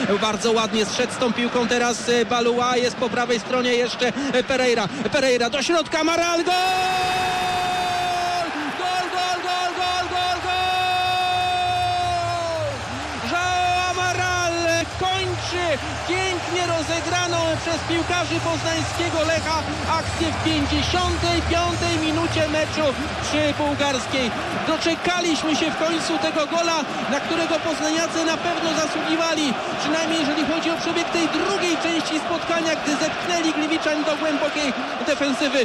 Bardzo ładnie zszedł z tą piłką teraz Balua, jest po prawej stronie jeszcze Pereira do środka, Amaral, gol! João Amaral kończy pięknie rozegraną przez piłkarzy poznańskiego Lecha akcję w 55 minucie meczu przy Bułgarskiej. Doczekaliśmy się w końcu tego gola, na którego poznaniacy na pewno zasługiwali, przynajmniej jeżeli chodzi o przebieg tej drugiej części spotkania, gdy zepchnęli Gliwiczań do głębokiej defensywy.